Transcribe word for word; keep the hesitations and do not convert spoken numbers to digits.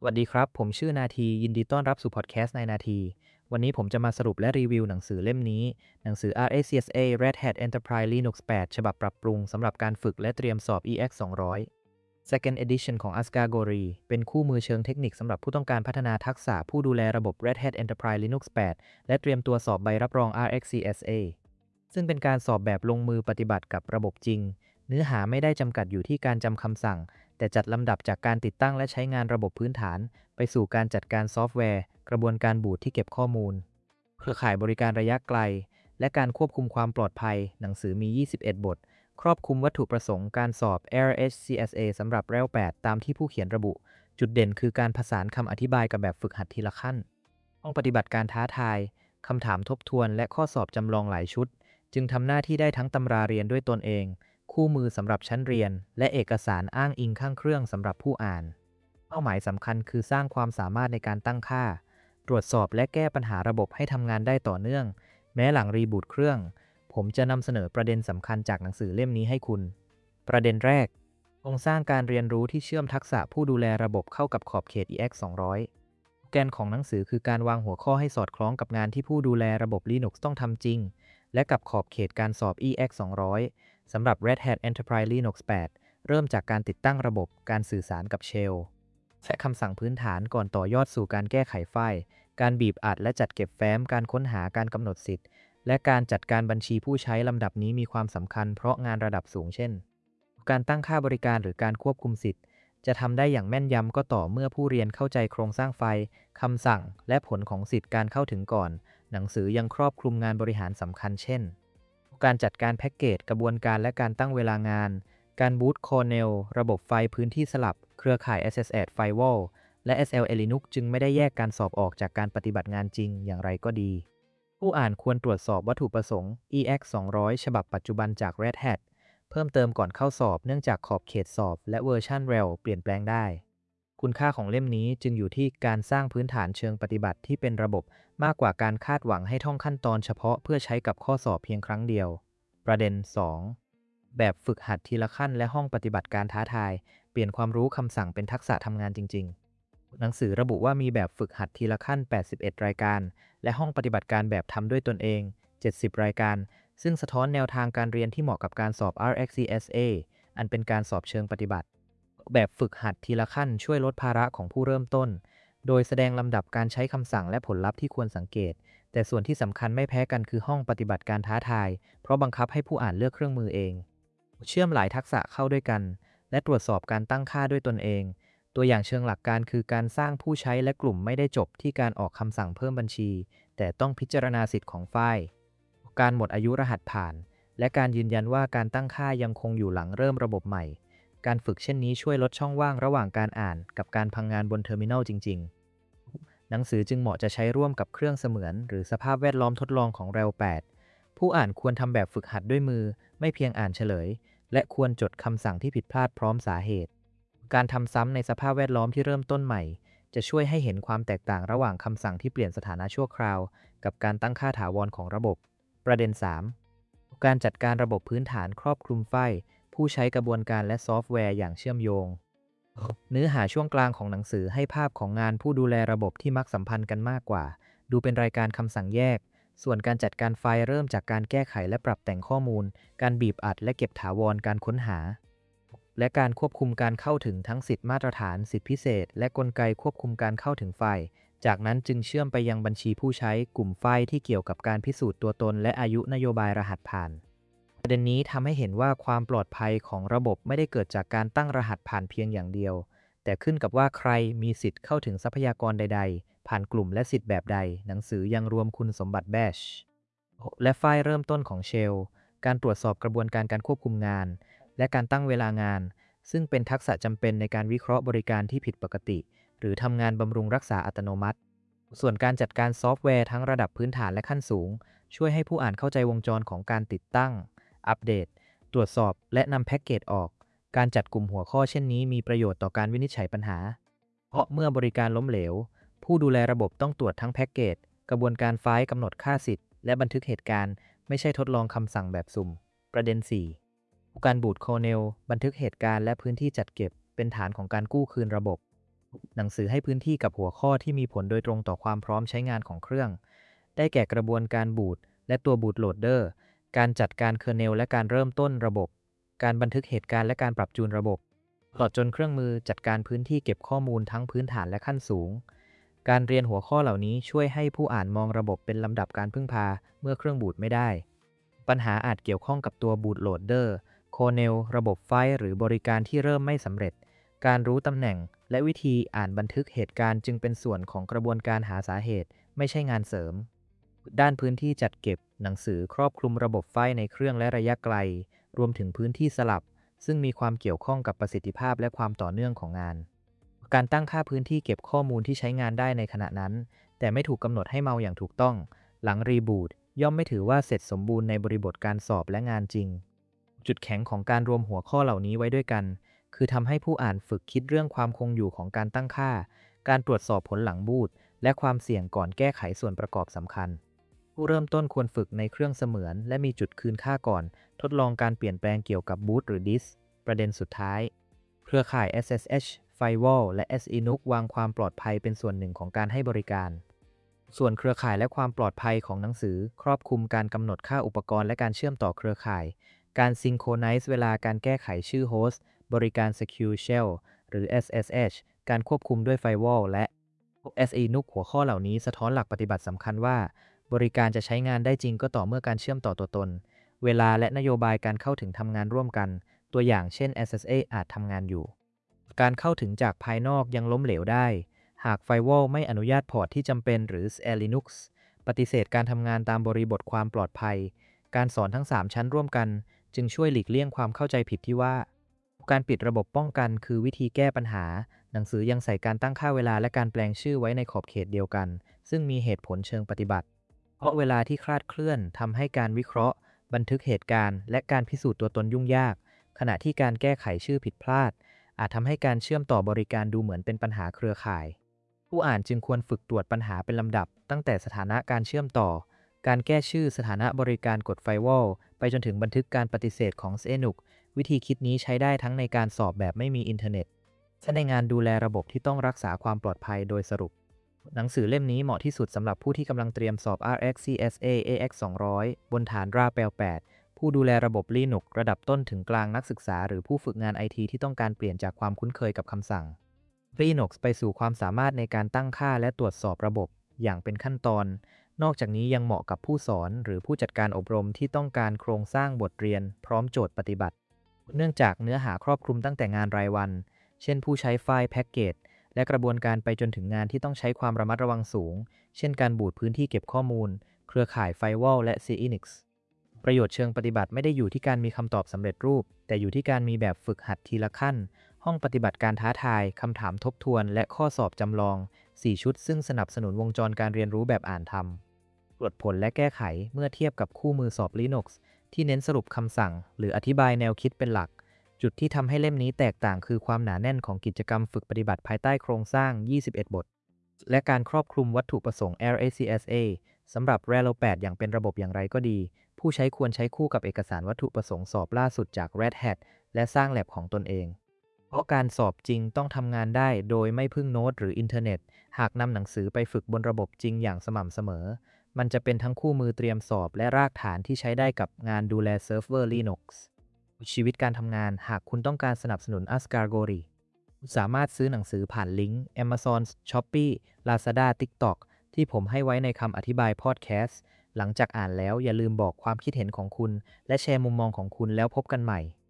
วัสดีครับผมชื่อนาทียินดีต้อนรับสู่พอดแคสต์ในนาทีวันนี้ผมจะมาสรุปและรีวิวหนังสือเล่มนี้หนังสือ อาร์ เอส ซี เอส เอ Red Hat Enterprise Linux แปด ฉบับปรับปรุงสำหรับการฝึกและเตรียมสอบ อี เอ็กซ์ สองร้อย Second Edition ของ Asghar Gori เป็นคู่มือเชิงเทคนิคสำหรับผู้ต้องการพัฒนาทักษะผู้ดูแลระบบ Red Hat Enterprise Linux แปด และเตรียมตัวสอบใบรับรอง อาร์ เอ็กซ์ ซี เอส เอ ซึ่งเป็นการสอบแบบลงมือปฏิบัติกับระบบจริงเนื้อหาไม่ได้จำกัดอยู่ที่การจำคำสั่งแต่จัดลำดับจากการติดตั้งและใช้งานระบบพื้นฐานไปสู่การจัดการซอฟต์แวร์กระบวนการบูตที่เก็บข้อมูลเครือข่ายบริการระยะไกลและการควบคุมความปลอดภัยหนังสือมียี่สิบเอ็ดบทครอบคลุมวัตถุประสงค์การสอบ อาร์ เอส ซี เอส เอ สำหรับ แรล แปด ตามที่ผู้เขียนระบุจุดเด่นคือการผสานคำอธิบายกับแบบฝึกหัดทีละขั้นห้องปฏิบัติการท้าทายคำถามทบทวนและข้อสอบจำลองหลายชุดจึงทำหน้าที่ได้ทั้งตำราเรียนด้วยตนเองคู่มือสำหรับชั้นเรียนและเอกสารอ้างอิงข้างเครื่องสำหรับผู้อ่านเป้าหมายสำคัญคือสร้างความสามารถในการตั้งค่าตรวจสอบและแก้ปัญหาระบบให้ทำงานได้ต่อเนื่องแม้หลังรีบูตเครื่องผมจะนำเสนอประเด็นสำคัญจากหนังสือเล่มนี้ให้คุณประเด็นแรกโครงสร้างการเรียนรู้ที่เชื่อมทักษะผู้ดูแลระบบเข้ากับขอบเขต อี เอ็กซ์ สองร้อยแกนของหนังสือคือการวางหัวข้อให้สอดคล้องกับงานที่ผู้ดูแลระบบ Linux ต้องทำจริงและกับขอบเขตการสอบ อี เอ็กซ์ สองร้อยสำหรับ Red Hat Enterprise Linux แปด เริ่มจากการติดตั้งระบบการสื่อสารกับเชลและคำสั่งพื้นฐานก่อนต่อยอดสู่การแก้ไขไฟล์การบีบอัดและจัดเก็บแฟ้มการค้นหาการกำหนดสิทธิ์และการจัดการบัญชีผู้ใช้ลำดับนี้มีความสำคัญเพราะงานระดับสูงเช่นการตั้งค่าบริการหรือการควบคุมสิทธิ์จะทำได้อย่างแม่นยำก็ต่อเมื่อผู้เรียนเข้าใจโครงสร้างไฟล์คำสั่งและผลของสิทธิ์การเข้าถึงก่อนหนังสือยังครอบคลุมงานบริหารสำคัญเช่นการจัดการแพ็กเกจกระบวนการและการตั้งเวลางานการบูต Kernel ระบบไฟล์พื้นที่สลับเครือข่าย เอส เอส เอ Firewall และ เอส แอล เอ Linux จึงไม่ได้แยกการสอบออกจากการปฏิบัติงานจริงอย่างไรก็ดีผู้อ่านควรตรวจสอบวัตถุประสงค์ อี เอ็กซ์ สองร้อย ฉบับปัจจุบันจาก Red Hat เพิ่มเติมก่อนเข้าสอบเนื่องจากขอบเขตสอบและเวอร์ชัน แรล เปลี่ยนแปลงได้คุณค่าของเล่มนี้จึงอยู่ที่การสร้างพื้นฐานเชิงปฏิบัติที่เป็นระบบมากกว่าการคาดหวังให้ท่องขั้นตอนเฉพาะเพื่อใช้กับข้อสอบเพียงครั้งเดียวประเด็น สอง แบบฝึกหัดทีละขั้นและห้องปฏิบัติการท้าทายเปลี่ยนความรู้คำสั่งเป็นทักษะทำงานจริงๆหนังสือระบุว่ามีแบบฝึกหัดทีละขั้นแปดสิบเอ็ดรายการและห้องปฏิบัติการแบบทำด้วยตนเองเจ็ดสิบรายการซึ่งสะท้อนแนวทางการเรียนที่เหมาะกับการสอบ อาร์ เอ็กซ์ ซี เอส เอ อันเป็นการสอบเชิงปฏิบัติแบบฝึกหัดทีละขั้นช่วยลดภาระของผู้เริ่มต้นโดยแสดงลำดับการใช้คำสั่งและผลลัพธ์ที่ควรสังเกตแต่ส่วนที่สำคัญไม่แพ้กันคือห้องปฏิบัติการท้าทายเพราะบังคับให้ผู้อ่านเลือกเครื่องมือเองเชื่อมหลายทักษะเข้าด้วยกันและตรวจสอบการตั้งค่าด้วยตนเองตัวอย่างเชิงหลักการคือการสร้างผู้ใช้และกลุ่มไม่ได้จบที่การออกคำสั่งเพิ่มบัญชีแต่ต้องพิจารณาสิทธิ์ของไฟล์การหมดอายุรหัสผ่านและการยืนยันว่าการตั้งค่ายังคงอยู่หลังเริ่มระบบใหม่การฝึกเช่นนี้ช่วยลดช่องว่างระหว่างการอ่านกับการพังงานบนเทอร์มินัลจริงๆหนังสือจึงเหมาะจะใช้ร่วมกับเครื่องเสมือนหรือสภาพแวดล้อมทดลองของ แรล แปด ผู้อ่านควรทำแบบฝึกหัดด้วยมือไม่เพียงอ่านเฉลยและควรจดคำสั่งที่ผิดพลาดพร้อมสาเหตุการทำซ้ำในสภาพแวดล้อมที่เริ่มต้นใหม่จะช่วยให้เห็นความแตกต่างระหว่างคำสั่งที่เปลี่ยนสถานะชั่วคราวกับการตั้งค่าถาวรของระบบประเด็น สาม การจัดการระบบพื้นฐานครอบคลุมไฟล์ผู้ใช้กระบวนการและซอฟต์แวร์อย่างเชื่อมโยงเนื้อหาช่วงกลางของหนังสือให้ภาพของงานผู้ดูแลระบบที่มักสัมพันธ์กันมากกว่าดูเป็นรายการคำสั่งแยกส่วนการจัดการไฟล์เริ่มจากการแก้ไขและปรับแต่งข้อมูลการบีบอัดและเก็บถาวรการค้นหาและการควบคุมการเข้าถึงทั้งสิทธิมาตรฐานสิทธิพิเศษและกลไกควบคุมการเข้าถึงไฟล์จากนั้นจึงเชื่อมไปยังบัญชีผู้ใช้กลุ่มไฟล์ที่เกี่ยวกับการพิสูจน์ตัวตนและอายุนโยบายรหัสผ่านประเด็นนี้ทำให้เห็นว่าความปลอดภัยของระบบไม่ได้เกิดจากการตั้งรหัสผ่านเพียงอย่างเดียวแต่ขึ้นกับว่าใครมีสิทธิ์เข้าถึงทรัพยากรใดๆผ่านกลุ่มและสิทธิ์แบบใดหนังสือยังรวมคุณสมบัติ แบช และไฟล์เริ่มต้นของเชลการตรวจสอบกระบวนการการควบคุมงานและการตั้งเวลางานซึ่งเป็นทักษะจำเป็นในการวิเคราะห์บริการที่ผิดปกติหรือทำงานบำรุงรักษาอัตโนมัติส่วนการจัดการซอฟต์แวร์ทั้งระดับพื้นฐานและขั้นสูงช่วยให้ผู้อ่านเข้าใจวงจรของการติดตั้งอัปเดตตรวจสอบและนำแพ็กเกจออกการจัดกลุ่มหัวข้อเช่นนี้มีประโยชน์ต่อการวินิจฉัยปัญหาเพราะเมื่อบริการล้มเหลวผู้ดูแลระบบต้องตรวจทั้งแพ็กเกจกระบวนการไฟล์กำหนดค่าสิทธิ์และบันทึกเหตุการณ์ไม่ใช่ทดลองคำสั่งแบบสุ่มประเด็น สี่ การบูต Kernel บันทึกเหตุการณ์และพื้นที่จัดเก็บเป็นฐานของการกู้คืนระบบหนังสือให้พื้นที่กับหัวข้อที่มีผลโดยตรงต่อความพร้อมใช้งานของเครื่องได้แก่กระบวนการบูตและตัวบูตโหลดเดอร์การจัดการเคอร์เนลและการเริ่มต้นระบบการบันทึกเหตุการณ์และการปรับจูนระบบตลอดจนเครื่องมือจัดการพื้นที่เก็บข้อมูลทั้งพื้นฐานและขั้นสูงการเรียนหัวข้อเหล่านี้ช่วยให้ผู้อ่านมองระบบเป็นลำดับการพึ่งพาเมื่อเครื่องบูตไม่ได้ปัญหาอาจเกี่ยวข้องกับตัวบูตโหลดเดอร์โคเนลระบบไฟล์หรือบริการที่เริ่มไม่สำเร็จการรู้ตำแหน่งและวิธีอ่านบันทึกเหตุการณ์จึงเป็นส่วนของกระบวนการหาสาเหตุไม่ใช่งานเสริมด้านพื้นที่จัดเก็บหนังสือครอบคลุมระบบไฟล์ในเครื่องและระยะไกลรวมถึงพื้นที่สลับซึ่งมีความเกี่ยวข้องกับประสิทธิภาพและความต่อเนื่องของงานการตั้งค่าพื้นที่เก็บข้อมูลที่ใช้งานได้ในขณะนั้นแต่ไม่ถูกกำหนดให้เมาอย่างถูกต้องหลังรีบูตย่อมไม่ถือว่าเสร็จสมบูรณ์ในบริบทการสอบและงานจริงจุดแข็งของการรวมหัวข้อเหล่านี้ไว้ด้วยกันคือทำให้ผู้อ่านฝึกคิดเรื่องความคงอยู่ของการตั้งค่าการตรวจสอบผลหลังบูตและความเสี่ยงก่อนแก้ไขส่วนประกอบสำคัญผู้เริ่มต้นควรฝึกในเครื่องเสมือนและมีจุดคืนค่าก่อนทดลองการเปลี่ยนแปลงเกี่ยวกับบูตหรือดิสประเด็นสุดท้ายเครือข่าย เอส เอส เอช Firewall และ เอส อี เอ็น ยู ซี วางความปลอดภัยเป็นส่วนหนึ่งของการให้บริการส่วนเครือข่ายและความปลอดภัยของหนังสือครอบคลุมการกำหนดค่าอุปกรณ์และการเชื่อมต่อเครือข่ายการซิงโครไนซ์เวลาการแก้ไขชื่อโฮสต์บริการ Secure Shell หรือ เอส เอส เอช การควบคุมด้วย Firewall และ เอส อี เอ็น ยู ซี หัวข้อเหล่านี้สะท้อนหลักปฏิบัติสำคัญว่าบริการจะใช้งานได้จริงก็ต่อเมื่อการเชื่อมต่อตัวตนเวลาและนโยบายการเข้าถึงทำงานร่วมกันตัวอย่างเช่น เอส เอส เอ อาจทำงานอยู่การเข้าถึงจากภายนอกยังล้มเหลวได้หาก Firewall ไม่อนุญาตพอร์ตที่จำเป็นหรือ เอส อี แอล Linux ปฏิเสธการทำงานตามบริบทความปลอดภัยการสอนทั้งสามชั้นร่วมกันจึงช่วยหลีกเลี่ยงความเข้าใจผิดที่ว่าการปิดระบบป้องกันคือวิธีแก้ปัญหาหนังสือยังใส่การตั้งค่าเวลาและการแปลงชื่อไว้ในขอบเขตเดียวกันซึ่งมีเหตุผลเชิงปฏิบัติเพราะเวลาที่คลาดเคลื่อนทำให้การวิเคราะห์บันทึกเหตุการณ์และการพิสูจน์ตัวตนยุ่งยากขณะที่การแก้ไขชื่อผิดพลาดอาจทำให้การเชื่อมต่อบริการดูเหมือนเป็นปัญหาเครือข่ายผู้อ่านจึงควรฝึกตรวจปัญหาเป็นลำดับตั้งแต่สถานะการเชื่อมต่อการแก้ชื่อสถานะบริการกด Firewall ไปจนถึงบันทึกการปฏิเสธของ เอส อี เอ็น ยู ซี วิธีคิดนี้ใช้ได้ทั้งในการสอบแบบไม่มีอินเทอร์เน็ตและในงานดูแลระบบที่ต้องรักษาความปลอดภัยโดยสรุปหนังสือเล่มนี้เหมาะที่สุดสำหรับผู้ที่กำลังเตรียมสอบ อาร์ เอ็กซ์ ซี เอส เอ เอ เอ็กซ์ สองร้อย บนฐาน ราเปล แปด ผู้ดูแลระบบ Linux ระดับต้นถึงกลางนักศึกษาหรือผู้ฝึกงาน ไอ ที ที่ต้องการเปลี่ยนจากความคุ้นเคยกับคำสั่ง Linux ไปสู่ความสามารถในการตั้งค่าและตรวจสอบระบบอย่างเป็นขั้นตอนนอกจากนี้ยังเหมาะกับผู้สอนหรือผู้จัดการอบรมที่ต้องการโครงสร้างบทเรียนพร้อมโจทย์ปฏิบัติเนื่องจากเนื้อหาครอบคลุมตั้งแต่งานรายวันเช่นผู้ใช้ไฟล์แพ็กเกจและกระบวนการไปจนถึงงานที่ต้องใช้ความระมัดระวังสูงเช่นการบูตพื้นที่เก็บข้อมูลเครือข่าย Firewall และ ซี อี เอ็น ยู ซี ประโยชน์เชิงปฏิบัติไม่ได้อยู่ที่การมีคำตอบสำเร็จรูปแต่อยู่ที่การมีแบบฝึกหัดทีละขั้นห้องปฏิบัติการท้าทายคำถามทบทวนและข้อสอบจำลองสี่ชุดซึ่งสนับสนุนวงจรการเรียนรู้แบบอ่านทำตรวจผลและแก้ไขเมื่อเทียบกับคู่มือสอบ Linux ที่เน้นสรุปคำสั่งหรืออธิบายแนวคิดเป็นหลักจุดที่ทำให้เล่มนี้แตกต่างคือความหนาแน่นของกิจกรรมฝึกปฏิบัติภายใต้โครงสร้างยี่สิบเอ็ดบทและการครอบคลุมวัตถุประสงค์ แอล เอ ซี เอส เอ สำหรับ แรโล แปด อย่างเป็นระบบอย่างไรก็ดีผู้ใช้ควรใช้คู่กับเอกสารวัตถุประสงค์สอบล่าสุดจาก Red Hat และสร้างแลบของตนเองเพราะการสอบจริงต้องทำงานได้โดยไม่พึ่งโน้ตหรืออินเทอร์เน็ตหากนำหนังสือไปฝึกบนระบบจริงอย่างสม่ำเสมอมันจะเป็นทั้งคู่มือเตรียมสอบและรากฐานที่ใช้ได้กับงานดูแลเซิร์ฟเวอร์ Linux ชีวิตการทำงานหากคุณต้องการสนับสนุน Ascargory สามารถซื้อหนังสือผ่านลิงก์ Amazon Shopee Lazada TikTok ที่ผมให้ไว้ในคำอธิบายพอดแคสต์หลังจากอ่านแล้วอย่าลืมบอกความคิดเห็นของคุณและแชร์มุมมองของคุณแล้วพบกันใหม่